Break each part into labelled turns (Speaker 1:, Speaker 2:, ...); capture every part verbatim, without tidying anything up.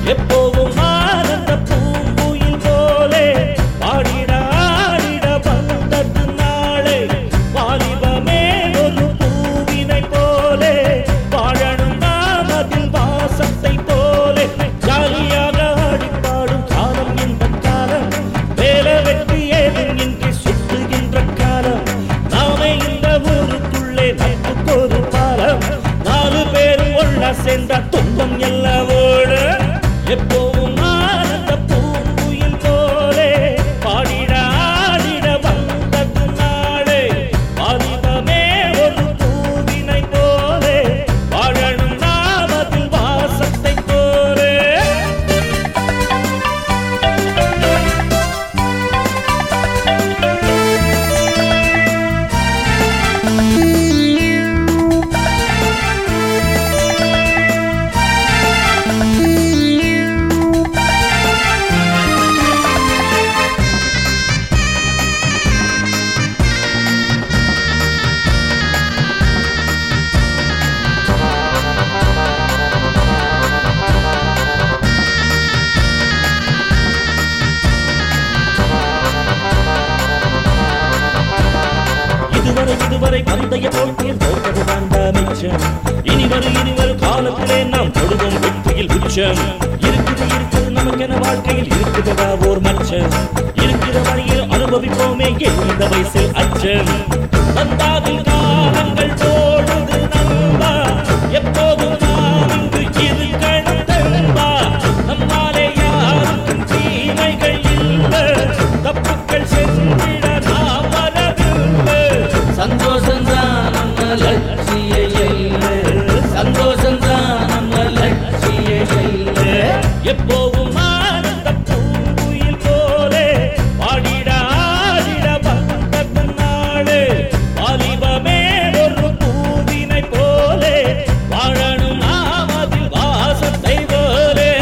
Speaker 1: எப்போவும் ஆனந்த பூங்குயில் போலே பாடிட ஆடிட வந்தது நாளே வாலிபமே ஒரு பூவினை போலே வாழணும் நாம் அதில் வாசத்தை போலே ஜாலியாக ஆடிப்பாடும் காலம் இந்த காலம் வேலை வெற்றி ஏதும் இன்றி சுற்றுகின்ற காலம் நாமே இந்த ஊருக்குள்ளே நட்புக்கு ஒரு பாலம் நாலு பேரும் ஒன்னா சேர்ந்த துன்பம் எல்லாம் ஓட எப்போவும் ஆனந்த பூங்குயில் போலே பாடிட ஆடிட வந்தது நாளே வாலிபமே ஒரு பூவினை போலே வாழணும் நாம் அதில் வாசத்தை போலே இதுவரை இதுவரை பந்தய போட்டியில் தோற்றது வேண்டாம் மிச்சம் இனிவரும் இனிவரும் காலத்திலே நாம் தொடுவோம் வெற்றியில் உச்சம் இருக்குது இருக்குது நமக்கென வாழ்க்கையில் இருக்குதா ஓர் மச்சம் இருக்கிற வழியில் அனுபவிப்போமே இந்த வயசில் அச்சம் வந்தாவில் காலங்கள் ஓடுது நண்பா எப்போதும் நாம் இங்கு இருக்கணும் நண்பா நம்மாலே யாருக்கும் தீமைகள் இல்லை தப்புக்கள் செஞ்சிட நாம் வரவில்லை சந்தோஷம் தான் நம்ம லட்சிய இல்லை சந்தோஷம் தான் நம்ம லட்சிய இல்லை எப்போவும் ஆனந்த பூங்குயில் போலே பாடிட ஆடிட வந்தது நாளே வாலிபமே ஒரு பூவினை போலே வாழணும் நாம் அதில் வாசத்தை போலே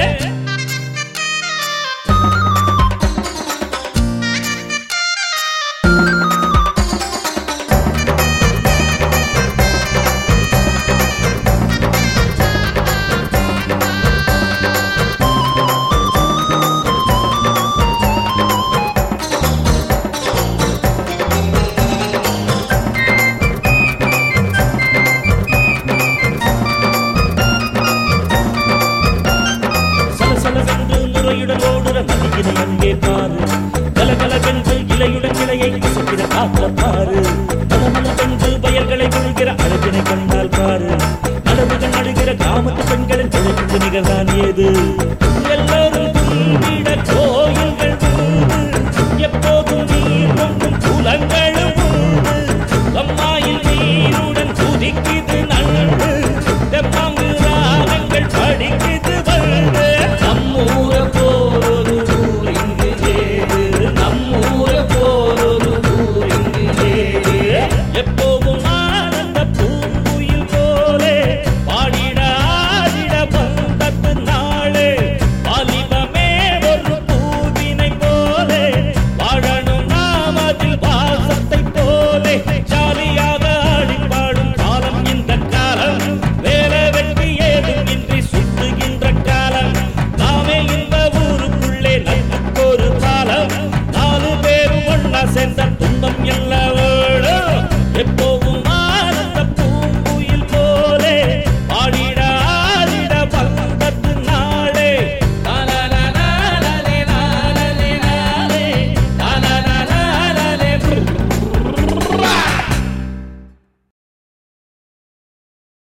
Speaker 1: சலசலவென்று முறையுடன் ஓடுற நதியினை அங்கே பாரு கலகலவென்று இலையுடன் இலையை இசைக்கிற காற்ற பாரு மலமளவென்று வயல்களை விழுகிற அழகினை கண்டால் பாரு நடவுகள் நடுகிற கிராமத்து பெண்களின் தொழிலுக்கு நிகழ்தான் ஏது எல்லோரும் கும்பிட கோயில்கள் உண்டு எப்போதும் நீர் கொண்டும் குலங்களும் உண்டு கம்மாயில் நீருடன் குதிக்குது நண்டு தெம்மாங்கு ராகங்கள் படிக்குது வந்து நம்மூர போரொரு ஊர் இங்கு ஏது நம்மூர போரொரு ஊர் இங்கு ஏது எப்போவும் ஆனந்த பூங்குயில் போலே பாடிட ஆடிட வந்தது நாளே வாலிபமே ஒரு பூவினை போலே வாழணும் நாம் அதில் வாசத்தை போலே ஜாலியாக ஆடிப்பாடும் காலம் இந்த காலம் வேலை வெற்றி ஏதும் இன்றி சுற்றுகின்ற காலம் நாமே இந்த ஊருக்குள்ளே நட்புக்கு ஒரு பாலம் நாலு பேரும் ஒன்னா சேர்ந்த